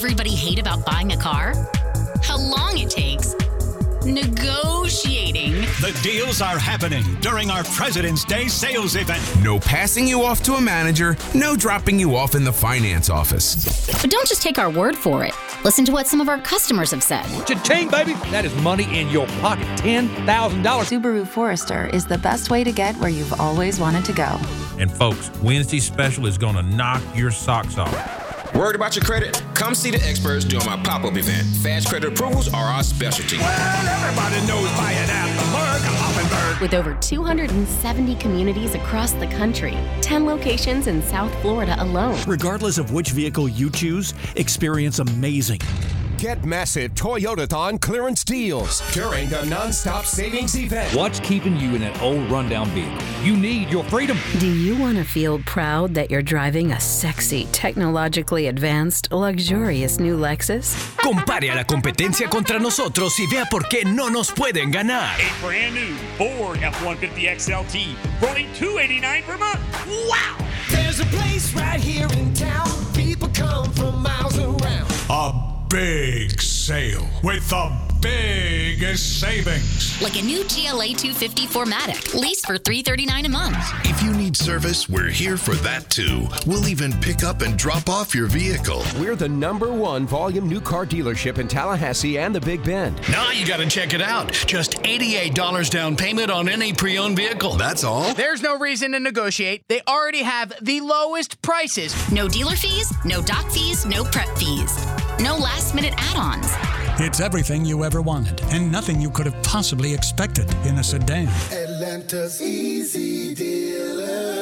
everybody hate about buying a car? How long it takes. Negotiating. The deals are happening during our President's Day sales event. No passing you off to a manager, no dropping you off in the finance office. But don't just take our word for it. Listen to what some of our customers have said. Cha-ching, baby! That is money in your pocket. $10,000. Subaru Forester is the best way to get where you've always wanted to go. And folks, Wednesday's special is going to knock your socks off. Worried about your credit? Come see the experts during my pop-up event. Fast credit approvals are our specialty. Well, everybody knows buying at the Berg Hoffenberg. With over 270 communities across the country, 10 locations in South Florida alone. Regardless of which vehicle you choose, experience amazing. Get massive Toyotathon clearance deals during the non-stop savings event. What's keeping you in that old rundown vehicle? You need your freedom. Do you want to feel proud that you're driving a sexy, technologically advanced, luxurious new Lexus? Compare a la competencia contra nosotros y vea por qué no nos pueden ganar. A brand new Ford F-150 XLT for only $289 per month. Wow! There's a place right here in town. People come from miles around. Big sale with the biggest savings. Like a new GLA 250 4MATIC, leased for $339 a month. If you need service, we're here for that too. We'll even pick up and drop off your vehicle. We're the #1 volume new car dealership in Tallahassee and the Big Bend. Now you gotta check it out. Just $88 down payment on any pre-owned vehicle. That's all. There's no reason to negotiate. They already have the lowest prices. No dealer fees, no doc fees, no prep fees. No last-minute add-ons. It's everything you ever wanted and nothing you could have possibly expected in a sedan. Atlanta's Easy Dealer.